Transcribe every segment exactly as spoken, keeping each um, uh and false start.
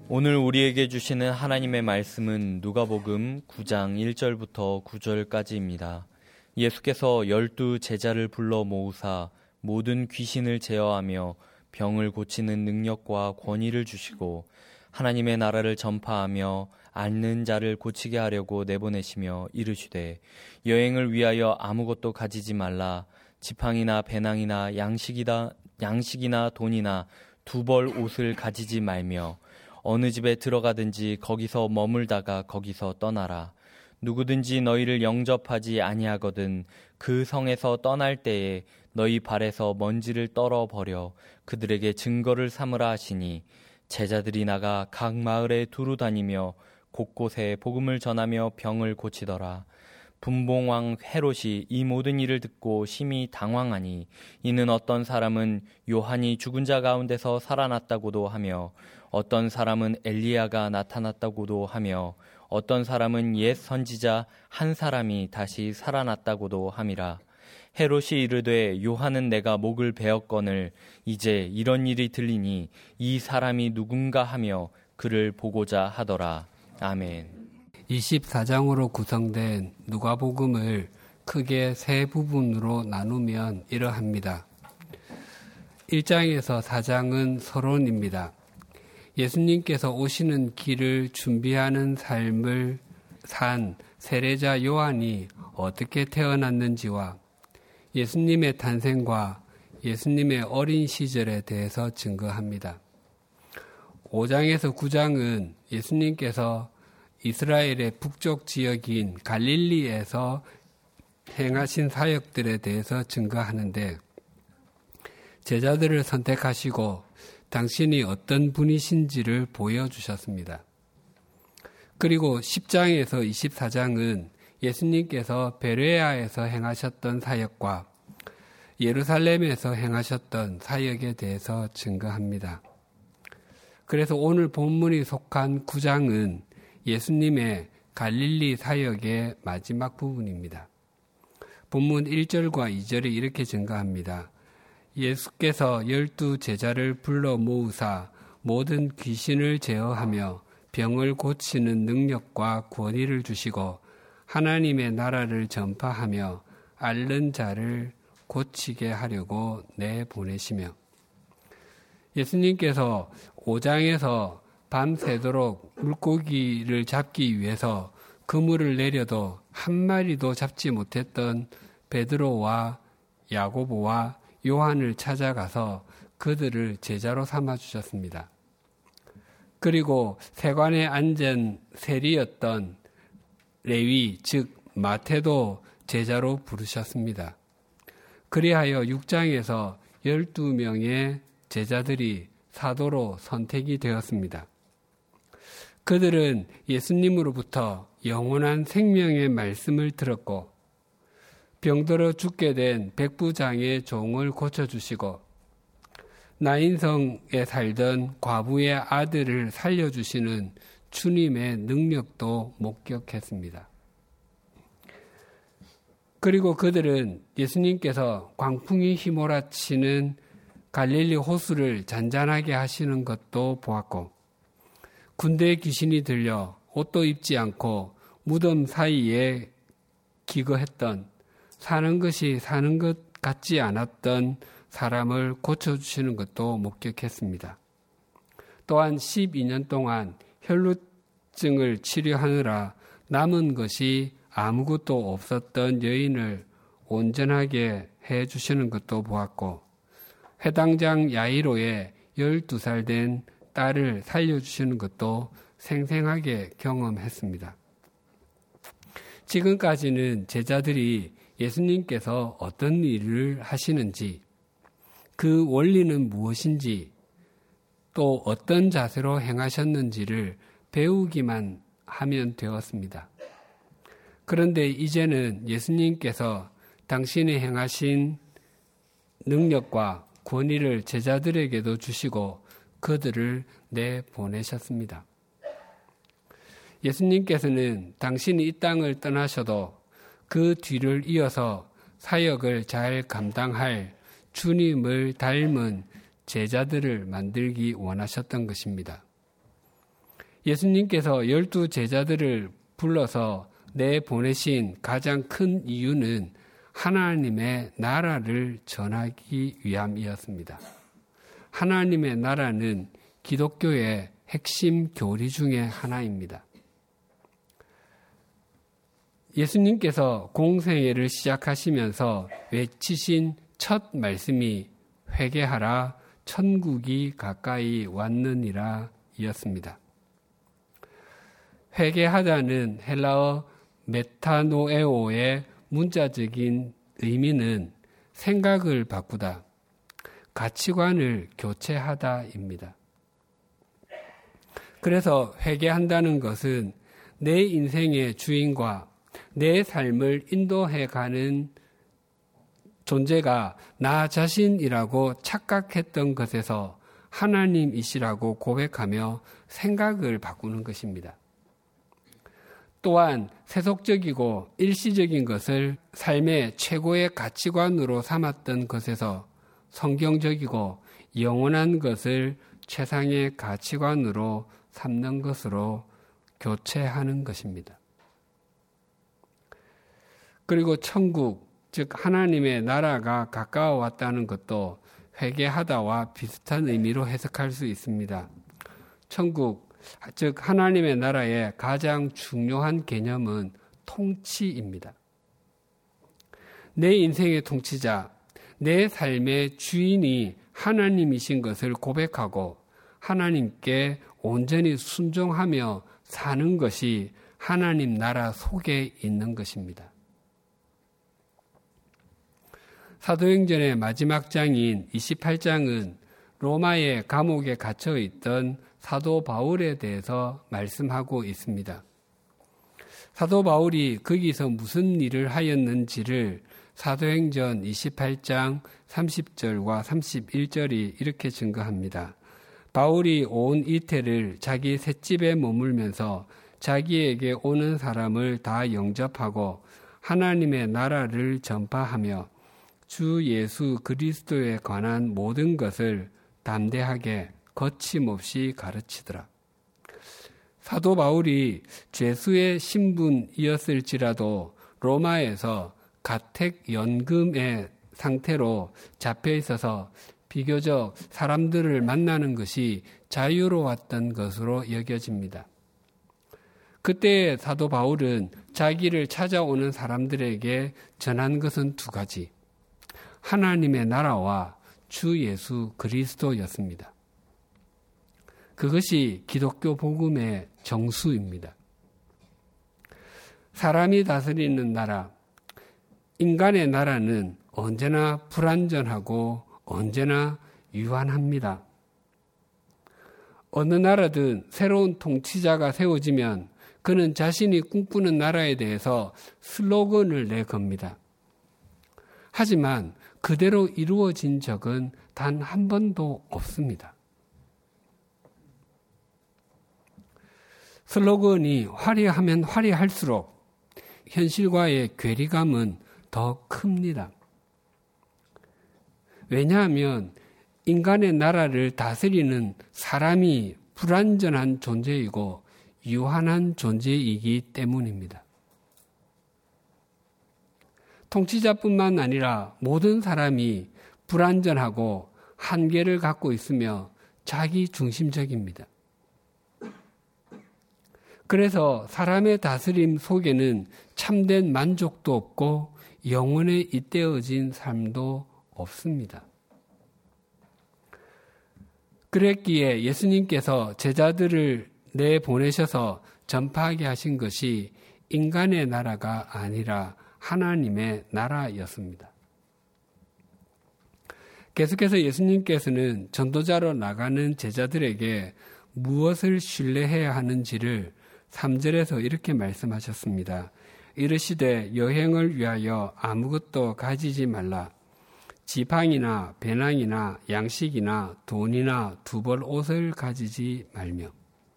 오늘 우리에게 주시는 하나님의 말씀은 누가복음 구 장 일 절부터 구 절까지입니다. 예수께서 열두 제자를 불러 모으사 모든 귀신을 제어하며 병을 고치는 능력과 권위를 주시고 하나님의 나라를 전파하며 앓는 자를 고치게 하려고 내보내시며 이르시되 여행을 위하여 아무것도 가지지 말라. 지팡이나 배낭이나 양식이다, 양식이나 돈이나 두 벌 옷을 가지지 말며 어느 집에 들어가든지 거기서 머물다가 거기서 떠나라. 누구든지 너희를 영접하지 아니하거든 그 성에서 떠날 때에 너희 발에서 먼지를 떨어버려 그들에게 증거를 삼으라 하시니 제자들이 나가 각 마을에 두루 다니며 곳곳에 복음을 전하며 병을 고치더라. 분봉왕 헤롯이 이 모든 일을 듣고 심히 당황하니 이는 어떤 사람은 요한이 죽은 자 가운데서 살아났다고도 하며 어떤 사람은 엘리야가 나타났다고도 하며 어떤 사람은 옛 선지자 한 사람이 다시 살아났다고도 함이라. 헤롯이 이르되 요한은 내가 목을 베었거늘 이제 이런 일이 들리니 이 사람이 누군가 하며 그를 보고자 하더라. 아멘. 이십사 장으로 구성된 누가복음을 크게 세 부분으로 나누면 이러합니다. 일 장에서 사 장은 서론입니다. 예수님께서 오시는 길을 준비하는 삶을 산 세례자 요한이 어떻게 태어났는지와 예수님의 탄생과 예수님의 어린 시절에 대해서 증거합니다. 오 장에서 구 장은 예수님께서 이스라엘의 북쪽 지역인 갈릴리에서 행하신 사역들에 대해서 증거하는데 제자들을 선택하시고 당신이 어떤 분이신지를 보여주셨습니다. 그리고 십 장에서 이십사 장은 예수님께서 베레아에서 행하셨던 사역과 예루살렘에서 행하셨던 사역에 대해서 증거합니다. 그래서 오늘 본문이 속한 구 장은 예수님의 갈릴리 사역의 마지막 부분입니다. 본문 일 절과 이 절이 이렇게 증거합니다. 예수께서 열두 제자를 불러 모으사 모든 귀신을 제어하며 병을 고치는 능력과 권위를 주시고 하나님의 나라를 전파하며 앓는 자를 고치게 하려고 내보내시며 예수님께서 오 장에서 밤새도록 물고기를 잡기 위해서 그물을 내려도 한 마리도 잡지 못했던 베드로와 야고보와 요한을 찾아가서 그들을 제자로 삼아주셨습니다. 그리고 세관에 앉은 세리였던 레위, 즉 마태도 제자로 부르셨습니다. 그리하여 육 장에서 열두 명의 제자들이 사도로 선택이 되었습니다. 그들은 예수님으로부터 영원한 생명의 말씀을 들었고 병들어 죽게 된 백부장의 종을 고쳐주시고 나인성에 살던 과부의 아들을 살려주시는 주님의 능력도 목격했습니다. 그리고 그들은 예수님께서 광풍이 휘몰아치는 갈릴리 호수를 잔잔하게 하시는 것도 보았고 군대의 귀신이 들려 옷도 입지 않고 무덤 사이에 기거했던 사는 것이 사는 것 같지 않았던 사람을 고쳐주시는 것도 목격했습니다. 또한 십이 년 동안 혈루증을 치료하느라 남은 것이 아무것도 없었던 여인을 온전하게 해주시는 것도 보았고 회당장 야이로의 열두 살 된 딸을 살려주시는 것도 생생하게 경험했습니다. 지금까지는 제자들이 예수님께서 어떤 일을 하시는지, 그 원리는 무엇인지, 또 어떤 자세로 행하셨는지를 배우기만 하면 되었습니다. 그런데 이제는 예수님께서 당신이 행하신 능력과 권위를 제자들에게도 주시고 그들을 내보내셨습니다. 예수님께서는 당신이 이 땅을 떠나셔도 그 뒤를 이어서 사역을 잘 감당할 주님을 닮은 제자들을 만들기 원하셨던 것입니다. 예수님께서 열두 제자들을 불러서 내보내신 가장 큰 이유는 하나님의 나라를 전하기 위함이었습니다. 하나님의 나라는 기독교의 핵심 교리 중에 하나입니다. 예수님께서 공생애를 시작하시면서 외치신 첫 말씀이 회개하라, 천국이 가까이 왔느니라 이었습니다. 회개하다는 헬라어 메타노에오의 문자적인 의미는 생각을 바꾸다, 가치관을 교체하다입니다. 그래서 회개한다는 것은 내 인생의 주인과 내 삶을 인도해가는 존재가 나 자신이라고 착각했던 것에서 하나님이시라고 고백하며 생각을 바꾸는 것입니다. 또한 세속적이고 일시적인 것을 삶의 최고의 가치관으로 삼았던 것에서 성경적이고 영원한 것을 최상의 가치관으로 삼는 것으로 교체하는 것입니다. 그리고 천국, 즉 하나님의 나라가 가까워 왔다는 것도 회개하다와 비슷한 의미로 해석할 수 있습니다. 천국, 즉 하나님의 나라의 가장 중요한 개념은 통치입니다. 내 인생의 통치자, 내 삶의 주인이 하나님이신 것을 고백하고 하나님께 온전히 순종하며 사는 것이 하나님 나라 속에 있는 것입니다. 사도행전의 마지막 장인 이십팔 장은 로마의 감옥에 갇혀 있던 사도 바울에 대해서 말씀하고 있습니다. 사도 바울이 거기서 무슨 일을 하였는지를 사도행전 이십팔 장 삼십 절과 삼십일 절이 이렇게 증거합니다. 바울이 온 이태를 자기 셋집에 머물면서 자기에게 오는 사람을 다 영접하고 하나님의 나라를 전파하며 주 예수 그리스도에 관한 모든 것을 담대하게 거침없이 가르치더라. 사도 바울이 죄수의 신분이었을지라도 로마에서 가택연금의 상태로 잡혀 있어서 비교적 사람들을 만나는 것이 자유로웠던 것으로 여겨집니다. 그때 사도 바울은 자기를 찾아오는 사람들에게 전한 것은 두 가지. 하나님의 나라와 주 예수 그리스도였습니다. 그것이 기독교 복음의 정수입니다. 사람이 다스리는 나라, 인간의 나라는 언제나 불완전하고 언제나 유한합니다. 어느 나라든 새로운 통치자가 세워지면 그는 자신이 꿈꾸는 나라에 대해서 슬로건을 내겁니다. 하지만 그대로 이루어진 적은 단 한 번도 없습니다. 슬로건이 화려하면 화려할수록 현실과의 괴리감은 더 큽니다. 왜냐하면 인간의 나라를 다스리는 사람이 불완전한 존재이고 유한한 존재이기 때문입니다. 통치자뿐만 아니라 모든 사람이 불완전하고 한계를 갖고 있으며 자기 중심적입니다. 그래서 사람의 다스림 속에는 참된 만족도 없고 영원에 잇대어진 삶도 없습니다. 그랬기에 예수님께서 제자들을 내보내셔서 전파하게 하신 것이 인간의 나라가 아니라 하나님의 나라였습니다. 계속해서 예수님께서는 전도자로 나가는 제자들에게 무엇을 신뢰해야 하는지를 삼 절에서 이렇게 말씀하셨습니다. 이르시되 여행을 위하여 아무것도 가지지 말라. 지팡이나 배낭이나 양식이나 돈이나 두 벌 옷을 가지지 말며.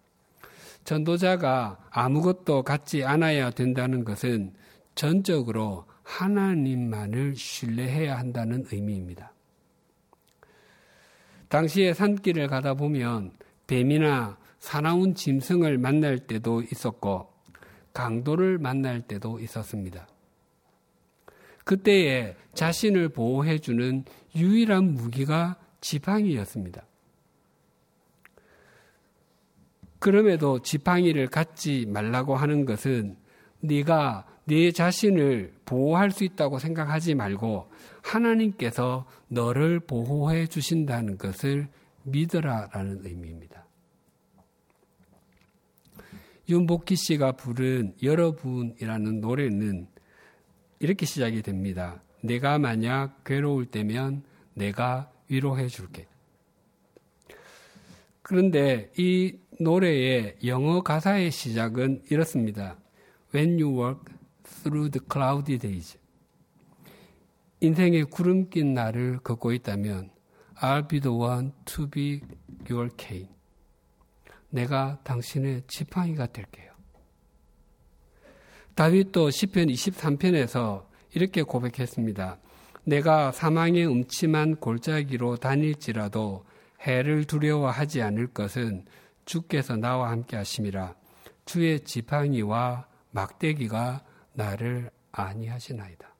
전도자가 아무것도 갖지 않아야 된다는 것은 전적으로 하나님만을 신뢰해야 한다는 의미입니다. 당시에 산길을 가다 보면 뱀이나 사나운 짐승을 만날 때도 있었고 강도를 만날 때도 있었습니다. 그때에 자신을 보호해주는 유일한 무기가 지팡이였습니다. 그럼에도 지팡이를 갖지 말라고 하는 것은 네가 네 자신을 보호할 수 있다고 생각하지 말고 하나님께서 너를 보호해 주신다는 것을 믿으라라는 의미입니다. 윤복희 씨가 부른 여러분이라는 노래는 이렇게 시작이 됩니다. 내가 만약 괴로울 때면 내가 위로해 줄게. 그런데 이 노래의 영어 가사의 시작은 이렇습니다. When you walk through the cloudy days. 인생의 구름 낀 날을 걷고 있다면 I'll be the one to be your cane. 내가 당신의 지팡이가 될게요. 다윗도 시편 이십삼 편에서 이렇게 고백했습니다. 내가 사망의 음침한 골짜기로 다닐지라도 해를 두려워하지 않을 것은 주께서 나와 함께 하심이라. 주의 지팡이와 막대기가 나를 안위하시나이다.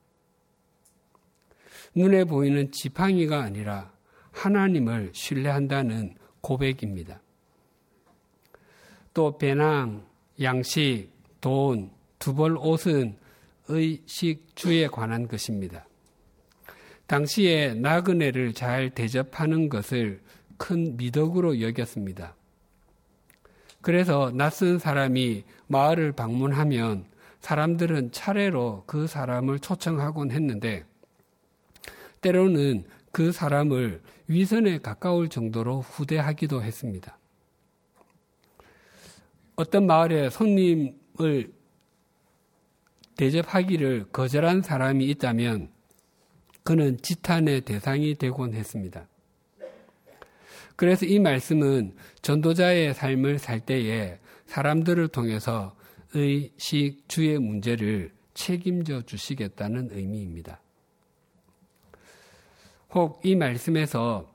눈에 보이는 지팡이가 아니라 하나님을 신뢰한다는 고백입니다. 또 배낭, 양식, 돈, 두 벌 옷은 의식주에 관한 것입니다. 당시에 나그네를 잘 대접하는 것을 큰 미덕으로 여겼습니다. 그래서 낯선 사람이 마을을 방문하면 사람들은 차례로 그 사람을 초청하곤 했는데 때로는 그 사람을 위선에 가까울 정도로 후대하기도 했습니다. 어떤 마을에 손님을 대접하기를 거절한 사람이 있다면 그는 지탄의 대상이 되곤 했습니다. 그래서 이 말씀은 전도자의 삶을 살 때에 사람들을 통해서 의식, 주의 문제를 책임져 주시겠다는 의미입니다. 혹 이 말씀에서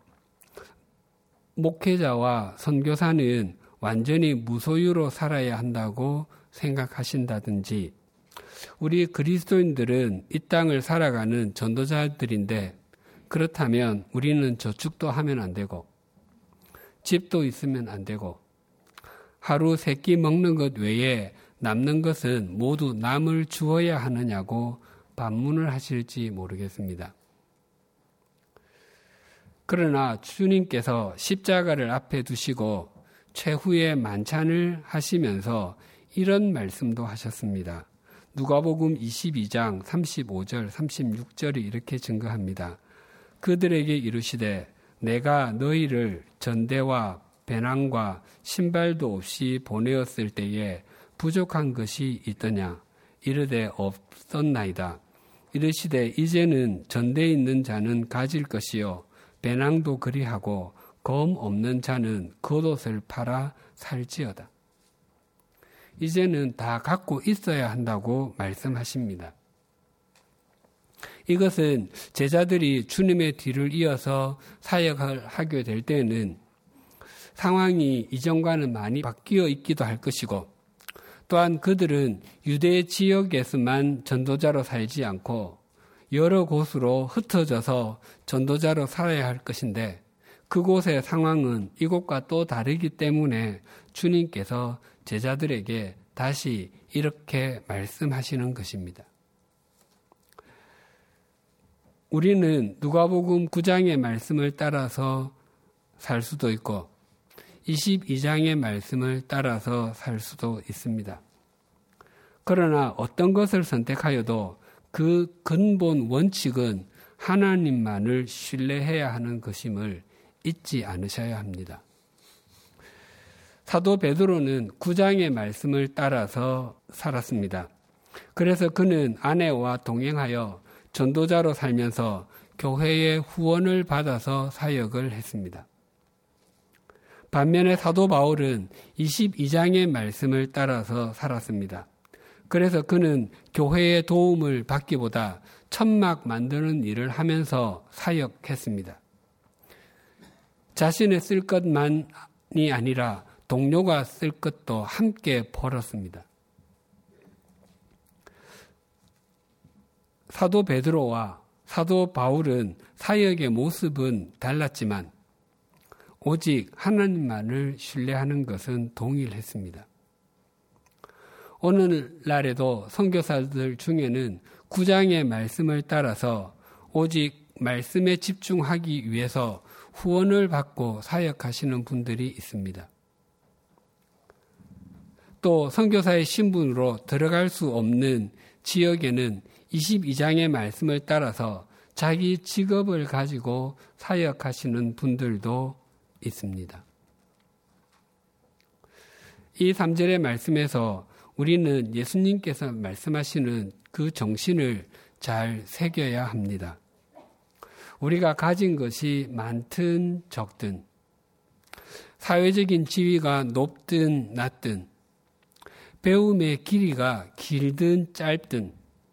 목회자와 선교사는 완전히 무소유로 살아야 한다고 생각하신다든지 우리 그리스도인들은 이 땅을 살아가는 전도자들인데 그렇다면 우리는 저축도 하면 안 되고 집도 있으면 안 되고 하루 세 끼 먹는 것 외에 남는 것은 모두 남을 주어야 하느냐고 반문을 하실지 모르겠습니다. 그러나 주님께서 십자가를 앞에 두시고 최후의 만찬을 하시면서 이런 말씀도 하셨습니다. 누가복음 이십이 장 삼십오 절 삼십육 절이 이렇게 증거합니다. 그들에게 이르시되 내가 너희를 전대와 배낭과 신발도 없이 보내었을 때에 부족한 것이 있더냐? 이르되 없었나이다. 이르시되 이제는 전대에 있는 자는 가질 것이요 배낭도 그리하고 검 없는 자는 겉옷을 팔아 살지어다. 이제는 다 갖고 있어야 한다고 말씀하십니다. 이것은 제자들이 주님의 뒤를 이어서 사역을 하게 될 때는 상황이 이전과는 많이 바뀌어 있기도 할 것이고 또한 그들은 유대 지역에서만 전도자로 살지 않고 여러 곳으로 흩어져서 전도자로 살아야 할 것인데 그곳의 상황은 이곳과 또 다르기 때문에 주님께서 제자들에게 다시 이렇게 말씀하시는 것입니다. 우리는 누가복음 구 장의 말씀을 따라서 살 수도 있고 이십이 장의 말씀을 따라서 살 수도 있습니다. 그러나 어떤 것을 선택하여도 그 근본 원칙은 하나님만을 신뢰해야 하는 것임을 잊지 않으셔야 합니다. 사도 베드로는 구 장의 말씀을 따라서 살았습니다. 그래서 그는 아내와 동행하여 전도자로 살면서 교회의 후원을 받아서 사역을 했습니다. 반면에 사도 바울은 이십이 장의 말씀을 따라서 살았습니다. 그래서 그는 교회의 도움을 받기보다 천막 만드는 일을 하면서 사역했습니다. 자신의 쓸 것만이 아니라 동료가 쓸 것도 함께 벌었습니다. 사도 베드로와 사도 바울은 사역의 모습은 달랐지만 오직 하나님만을 신뢰하는 것은 동일했습니다. 오늘날에도 선교사들 중에는 구장의 말씀을 따라서 오직 말씀에 집중하기 위해서 후원을 받고 사역하시는 분들이 있습니다. 또 선교사의 신분으로 들어갈 수 없는 지역에는 이십이 장의 말씀을 따라서 자기 직업을 가지고 사역하시는 분들도 있습니다. 이 삼 절의 말씀에서 우리는 예수님께서 말씀하시는 그 정신을 잘 새겨야 합니다. 우리가 가진 것이 많든 적든, 사회적인 지위가 높든 낮든, 배움의 길이가 길든 짧든,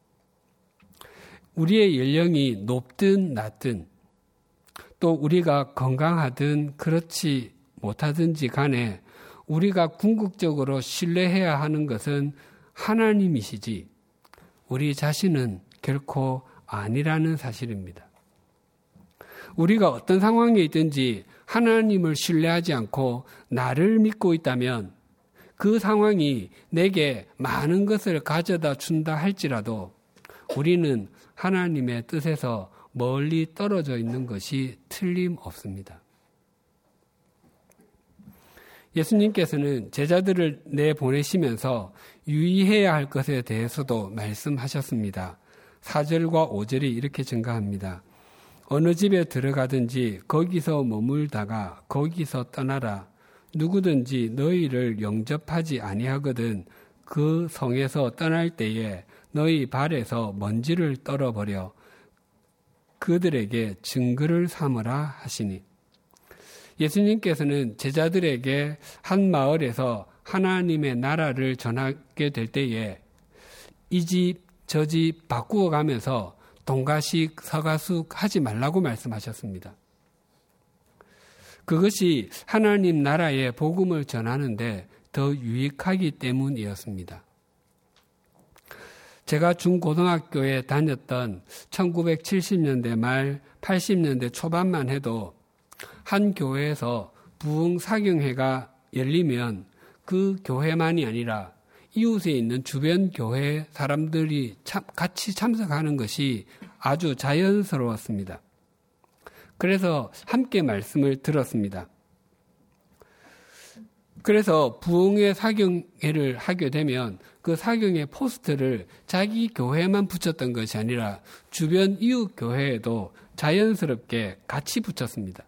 우리의 연령이 높든 낮든, 또 우리가 건강하든 그렇지 못하든지 간에 우리가 궁극적으로 신뢰해야 하는 것은 하나님이시지 우리 자신은 결코 아니라는 사실입니다. 우리가 어떤 상황에 있든지 하나님을 신뢰하지 않고 나를 믿고 있다면 그 상황이 내게 많은 것을 가져다 준다 할지라도 우리는 하나님의 뜻에서 멀리 떨어져 있는 것이 틀림없습니다. 예수님께서는 제자들을 내보내시면서 유의해야 할 것에 대해서도 말씀하셨습니다. 사 절과 오 절이 이렇게 증가합니다. 어느 집에 들어가든지 거기서 머물다가 거기서 떠나라. 누구든지 너희를 영접하지 아니하거든 그 성에서 떠날 때에 너희 발에서 먼지를 떨어버려 그들에게 증거를 삼으라 하시니. 예수님께서는 제자들에게 한 마을에서 하나님의 나라를 전하게 될 때에 이 집, 저 집 바꾸어 가면서 동가식, 서가숙 하지 말라고 말씀하셨습니다. 그것이 하나님 나라의 복음을 전하는데 더 유익하기 때문이었습니다. 제가 중고등학교에 다녔던 천구백칠십 년대 말 팔십 년대 초반만 해도 한 교회에서 부흥 사경회가 열리면 그 교회만이 아니라 이웃에 있는 주변 교회 사람들이 참, 같이 참석하는 것이 아주 자연스러웠습니다. 그래서 함께 말씀을 들었습니다. 그래서 부흥회 사경회를 하게 되면 그 사경회 포스터를 자기 교회만 붙였던 것이 아니라 주변 이웃 교회에도 자연스럽게 같이 붙였습니다.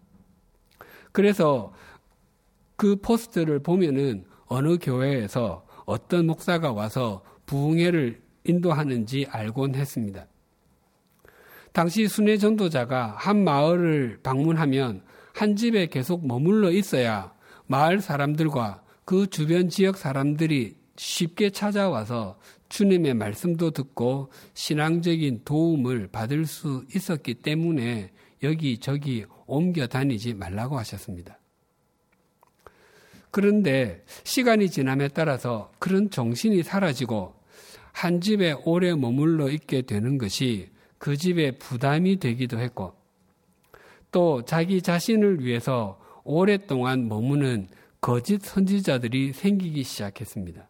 그래서 그 포스터를 보면은 어느 교회에서 어떤 목사가 와서 부흥회를 인도하는지 알곤 했습니다. 당시 순회 전도자가 한 마을을 방문하면 한 집에 계속 머물러 있어야 마을 사람들과 그 주변 지역 사람들이 쉽게 찾아와서 주님의 말씀도 듣고 신앙적인 도움을 받을 수 있었기 때문에 여기저기 옮겨 다니지 말라고 하셨습니다. 그런데 시간이 지남에 따라서 그런 정신이 사라지고 한 집에 오래 머물러 있게 되는 것이 그 집에 부담이 되기도 했고 또 자기 자신을 위해서 오랫동안 머무는 거짓 선지자들이 생기기 시작했습니다.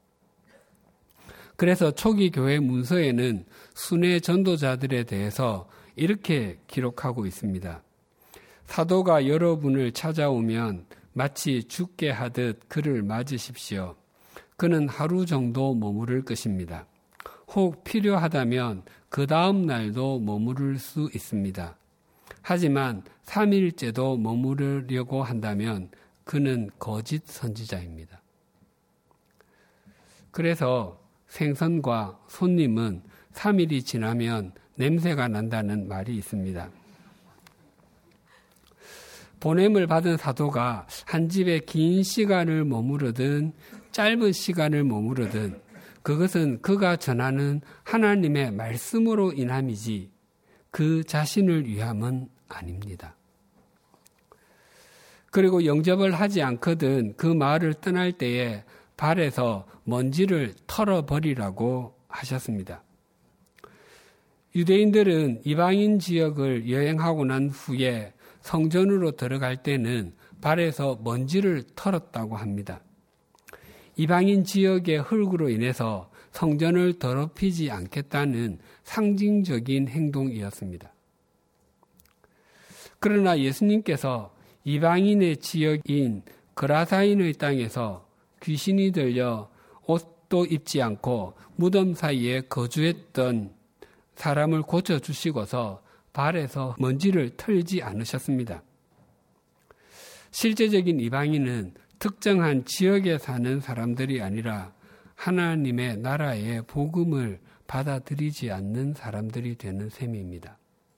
그래서 초기 교회 문서에는 순회 전도자들에 대해서 이렇게 기록하고 있습니다. 사도가 여러분을 찾아오면 마치 죽게 하듯 그를 맞으십시오. 그는 하루 정도 머무를 것입니다. 혹 필요하다면 그 다음 날도 머무를 수 있습니다. 하지만 삼 일째도 머무르려고 한다면 그는 거짓 선지자입니다. 그래서 생선과 손님은 삼 일이 지나면 냄새가 난다는 말이 있습니다. 보냄을 받은 사도가 한 집에 긴 시간을 머무르든 짧은 시간을 머무르든 그것은 그가 전하는 하나님의 말씀으로 인함이지 그 자신을 위함은 아닙니다. 그리고 영접을 하지 않거든 그 마을을 떠날 때에 발에서 먼지를 털어버리라고 하셨습니다. 유대인들은 이방인 지역을 여행하고 난 후에 성전으로 들어갈 때는 발에서 먼지를 털었다고 합니다. 이방인 지역의 흙으로 인해서 성전을 더럽히지 않겠다는 상징적인 행동이었습니다. 그러나 예수님께서 이방인의 지역인 그라사인의 땅에서 귀신이 들려 옷도 입지 않고 무덤 사이에 거주했던 사람을 고쳐주시고서 발에서 먼지를 털지 않으셨습니다. 실제적인 이방인은 특정한 지역에 사는 사람들이 아니라 하나님의 나라의 복음을 받아들이지 않는 사람들이 되는 셈입니다.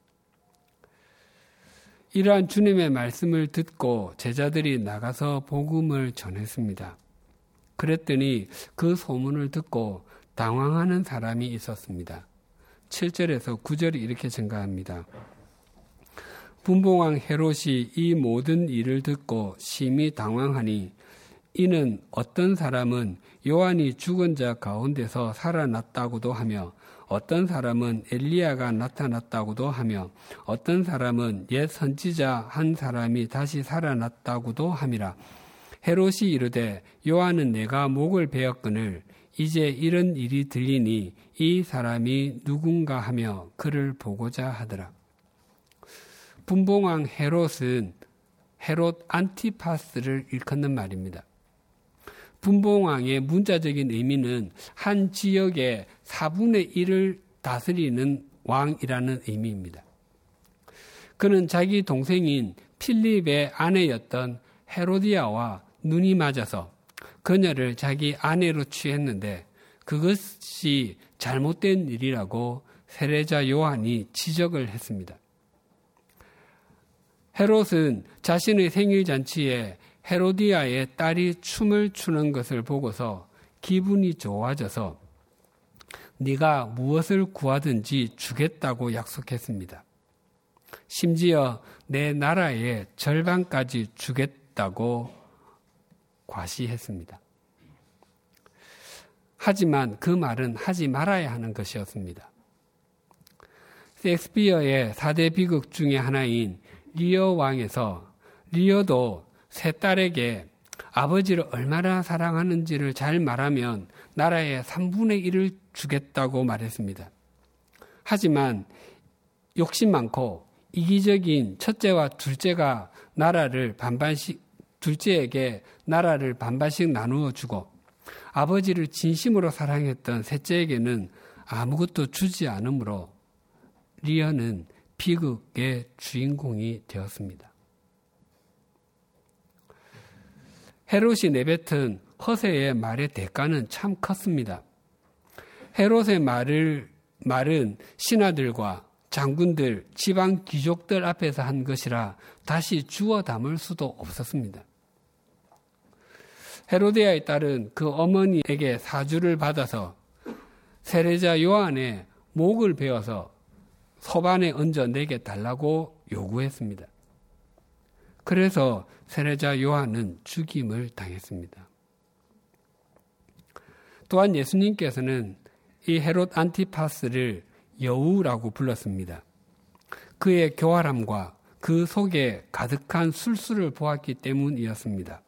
이러한 주님의 말씀을 듣고 제자들이 나가서 복음을 전했습니다. 그랬더니 그 소문을 듣고 당황하는 사람이 있었습니다. 칠 절에서 구 절이 이렇게 증가합니다. 분봉왕 헤롯이 이 모든 일을 듣고 심히 당황하니 이는 어떤 사람은 요한이 죽은 자 가운데서 살아났다고도 하며 어떤 사람은 엘리야가 나타났다고도 하며 어떤 사람은 옛 선지자 한 사람이 다시 살아났다고도 함이라. 헤롯이 이르되 요한은 내가 목을 베었거늘 이제 이런 일이 들리니 이 사람이 누군가 하며 그를 보고자 하더라. 분봉왕 헤롯은 헤롯 안티파스를 일컫는 말입니다. 분봉왕의 문자적인 의미는 한 지역의 사분의 일을 다스리는 왕이라는 의미입니다. 그는 자기 동생인 필립의 아내였던 헤로디아와 눈이 맞아서 그녀를 자기 아내로 취했는데 그것이 잘못된 일이라고 세례자 요한이 지적을 했습니다. 헤롯은 자신의 생일잔치에 헤로디아의 딸이 춤을 추는 것을 보고서 기분이 좋아져서 네가 무엇을 구하든지 주겠다고 약속했습니다. 심지어 내 나라의 절반까지 주겠다고 과시했습니다. 하지만 그 말은 하지 말아야 하는 것이었습니다. 셰익스피어의 사 대 비극 중에 하나인 리어 왕에서 리어도 세 딸에게 아버지를 얼마나 사랑하는지를 잘 말하면 나라의 삼분의 일을 주겠다고 말했습니다. 하지만 욕심 많고 이기적인 첫째와 둘째가 나라를 반반씩 둘째에게 나라를 반반씩 나누어 주고 아버지를 진심으로 사랑했던 셋째에게는 아무것도 주지 않으므로 리어는 비극의 주인공이 되었습니다. 헤롯이 내뱉은 허세의 말의 대가는 참 컸습니다. 헤롯의 말을, 말은 신하들과 장군들, 지방 귀족들 앞에서 한 것이라 다시 주워 담을 수도 없었습니다. 헤로디아의 딸은 그 어머니에게 사주를 받아서 세례자 요한의 목을 베어서 소반에 얹어 내게 달라고 요구했습니다. 그래서 세례자 요한은 죽임을 당했습니다. 또한 예수님께서는 이 헤롯 안티파스를 여우라고 불렀습니다. 그의 교활함과 그 속에 가득한 술수를 보았기 때문이었습니다.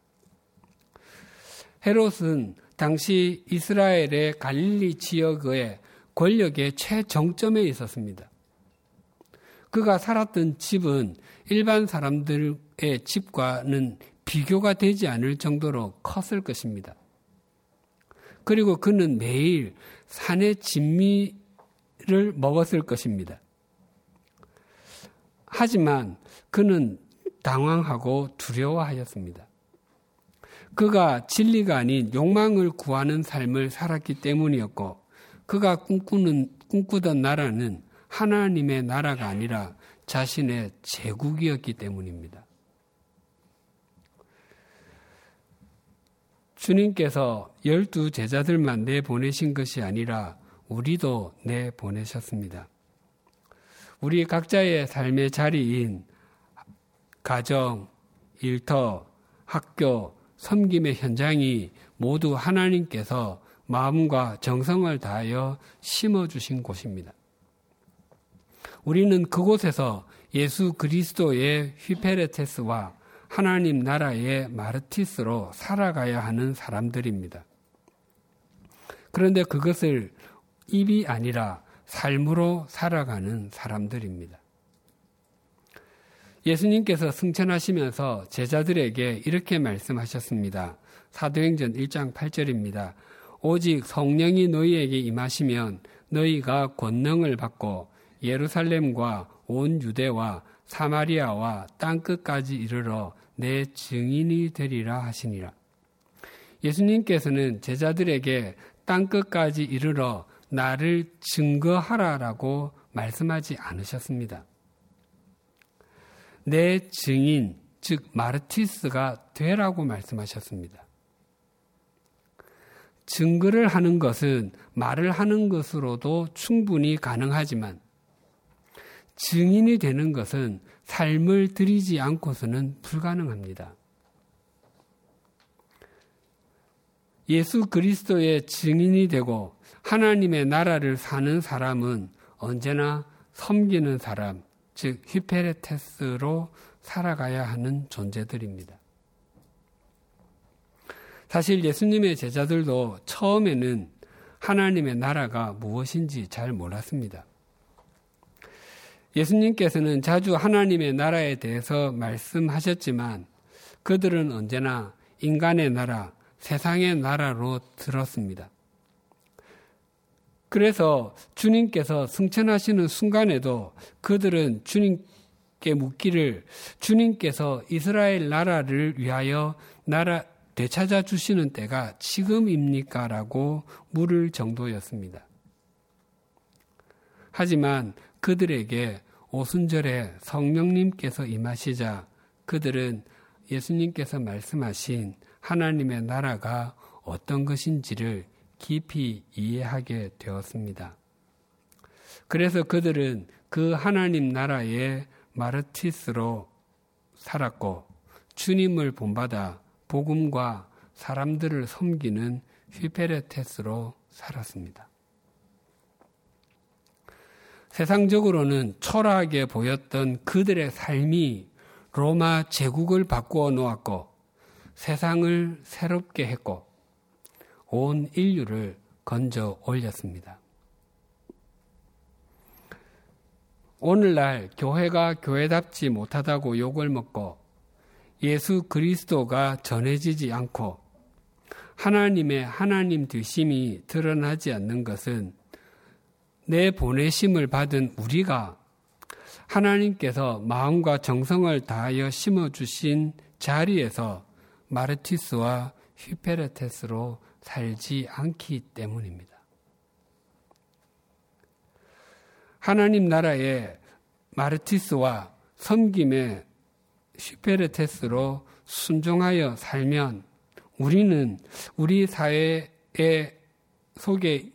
헤롯은 당시 이스라엘의 갈릴리 지역의 권력의 최정점에 있었습니다. 그가 살았던 집은 일반 사람들의 집과는 비교가 되지 않을 정도로 컸을 것입니다. 그리고 그는 매일 산의 진미를 먹었을 것입니다. 하지만 그는 당황하고 두려워하였습니다. 그가 진리가 아닌 욕망을 구하는 삶을 살았기 때문이었고 그가 꿈꾸는, 꿈꾸던 나라는 하나님의 나라가 아니라 자신의 제국이었기 때문입니다. 주님께서 열두 제자들만 내보내신 것이 아니라 우리도 내보내셨습니다. 우리 각자의 삶의 자리인 가정, 일터, 학교, 섬김의 현장이 모두 하나님께서 마음과 정성을 다하여 심어주신 곳입니다. 우리는 그곳에서 예수 그리스도의 휘페레테스와 하나님 나라의 마르티스로 살아가야 하는 사람들입니다. 그런데 그것을 입이 아니라 삶으로 살아가는 사람들입니다. 예수님께서 승천하시면서 제자들에게 이렇게 말씀하셨습니다. 사도행전 일 장 팔 절입니다. 오직 성령이 너희에게 임하시면 너희가 권능을 받고 예루살렘과 온 유대와 사마리아와 땅끝까지 이르러 내 증인이 되리라 하시니라. 예수님께서는 제자들에게 땅끝까지 이르러 나를 증거하라라고 말씀하지 않으셨습니다. 내 증인, 즉 마르티스가 되라고 말씀하셨습니다. 증거를 하는 것은 말을 하는 것으로도 충분히 가능하지만 증인이 되는 것은 삶을 들이지 않고서는 불가능합니다. 예수 그리스도의 증인이 되고 하나님의 나라를 사는 사람은 언제나 섬기는 사람, 즉 휘페레테스로 살아가야 하는 존재들입니다. 사실 예수님의 제자들도 처음에는 하나님의 나라가 무엇인지 잘 몰랐습니다. 예수님께서는 자주 하나님의 나라에 대해서 말씀하셨지만 그들은 언제나 인간의 나라, 세상의 나라로 들었습니다. 그래서 주님께서 승천하시는 순간에도 그들은 주님께 묻기를 주님께서 이스라엘 나라를 위하여 나라 되찾아 주시는 때가 지금입니까? 라고 물을 정도였습니다. 하지만 그들에게 오순절에 성령님께서 임하시자 그들은 예수님께서 말씀하신 하나님의 나라가 어떤 것인지를 깊이 이해하게 되었습니다. 그래서 그들은 그 하나님 나라의 마르티스로 살았고 주님을 본받아 복음과 사람들을 섬기는 휘페레테스로 살았습니다. 세상적으로는 초라하게 보였던 그들의 삶이 로마 제국을 바꾸어 놓았고 세상을 새롭게 했고 온 인류를 건져 올렸습니다. 오늘날 교회가 교회답지 못하다고 욕을 먹고 예수 그리스도가 전해지지 않고 하나님의 하나님 되심이 드러나지 않는 것은 내 보내심을 받은 우리가 하나님께서 마음과 정성을 다하여 심어주신 자리에서 마르티스와 휘페레테스로 살지 않기 때문입니다. 하나님 나라의 마르티스와 섬김의 휘페레테스로 순종하여 살면 우리는 우리 사회의 속에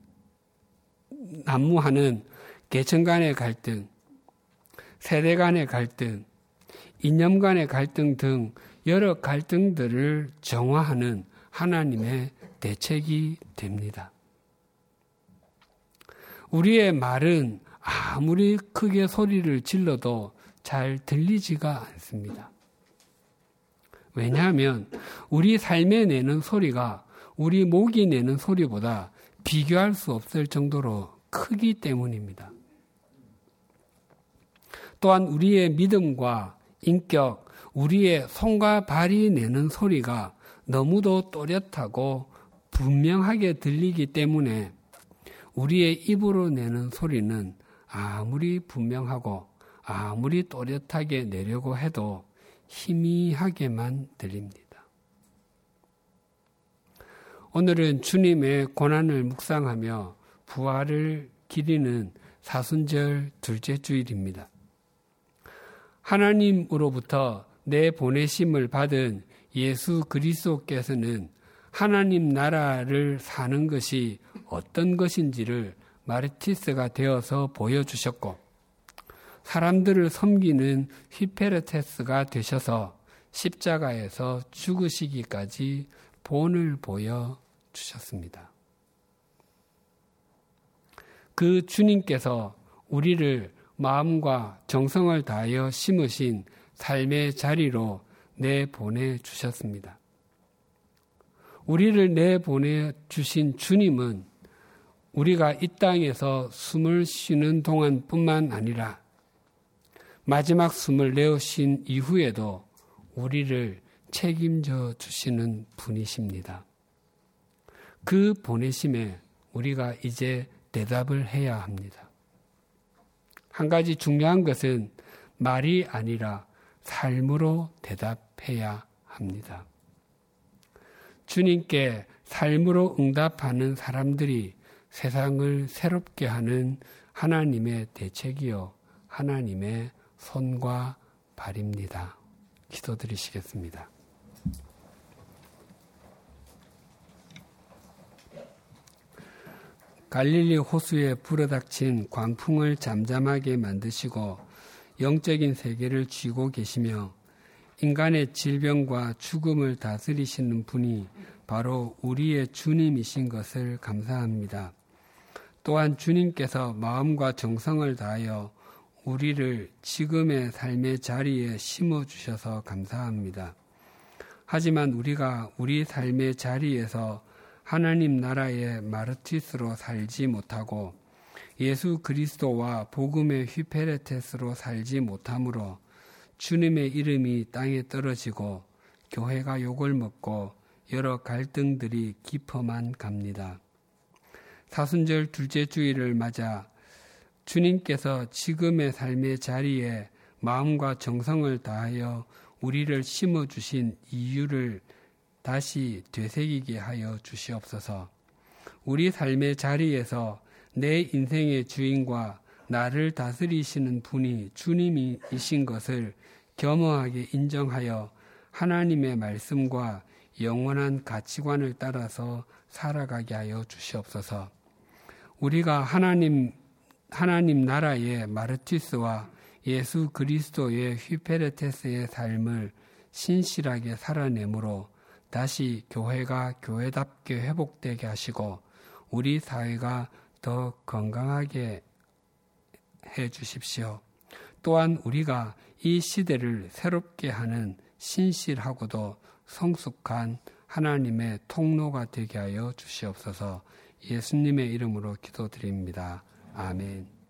난무하는 계층 간의 갈등, 세대 간의 갈등, 이념 간의 갈등 등 여러 갈등들을 정화하는 하나님의 대책이 됩니다. 우리의 말은 아무리 크게 소리를 질러도 잘 들리지가 않습니다. 왜냐하면 우리 삶에 내는 소리가 우리 목이 내는 소리보다 비교할 수 없을 정도로 크기 때문입니다. 또한 우리의 믿음과 인격, 우리의 손과 발이 내는 소리가 너무도 또렷하고 분명하게 들리기 때문에 우리의 입으로 내는 소리는 아무리 분명하고 아무리 또렷하게 내려고 해도 희미하게만 들립니다. 오늘은 주님의 고난을 묵상하며 부활을 기리는 사순절 둘째 주일입니다. 하나님으로부터 내 보내심을 받은 예수 그리스도께서는 하나님 나라를 사는 것이 어떤 것인지를 마르티스가 되어서 보여주셨고 사람들을 섬기는 휘페레테스가 되셔서 십자가에서 죽으시기까지 본을 보여 주셨습니다. 그 주님께서 우리를 마음과 정성을 다하여 심으신 삶의 자리로 내보내 주셨습니다. 우리를 내보내 주신 주님은 우리가 이 땅에서 숨을 쉬는 동안뿐만 아니라 마지막 숨을 내어신 이후에도 우리를 책임져 주시는 분이십니다. 그 보내심에 우리가 이제 대답을 해야 합니다. 한 가지 중요한 것은 말이 아니라 삶으로 대답해야 합니다. 주님께 삶으로 응답하는 사람들이 세상을 새롭게 하는 하나님의 대책이요, 하나님의 손과 발입니다. 기도드리시겠습니다. 갈릴리 호수에 불어닥친 광풍을 잠잠하게 만드시고 영적인 세계를 쥐고 계시며 인간의 질병과 죽음을 다스리시는 분이 바로 우리의 주님이신 것을 감사합니다. 또한 주님께서 마음과 정성을 다하여 우리를 지금의 삶의 자리에 심어주셔서 감사합니다. 하지만 우리가 우리 삶의 자리에서 하나님 나라의 마르티스로 살지 못하고 예수 그리스도와 복음의 휘페레테스로 살지 못하므로 주님의 이름이 땅에 떨어지고 교회가 욕을 먹고 여러 갈등들이 깊어만 갑니다. 사순절 둘째 주일을 맞아 주님께서 지금의 삶의 자리에 마음과 정성을 다하여 우리를 심어주신 이유를 다시 되새기게 하여 주시옵소서. 우리 삶의 자리에서 내 인생의 주인과 나를 다스리시는 분이 주님이신 것을 겸허하게 인정하여 하나님의 말씀과 영원한 가치관을 따라서 살아가게 하여 주시옵소서. 우리가 하나님, 하나님 나라의 마르티스와 예수 그리스도의 휘페레테스의 삶을 신실하게 살아내므로 다시 교회가 교회답게 회복되게 하시고 우리 사회가 더 건강하게 해 주십시오. 또한 우리가 이 시대를 새롭게 하는 신실하고도 성숙한 하나님의 통로가 되게 하여 주시옵소서. 예수님의 이름으로 기도드립니다. 아멘.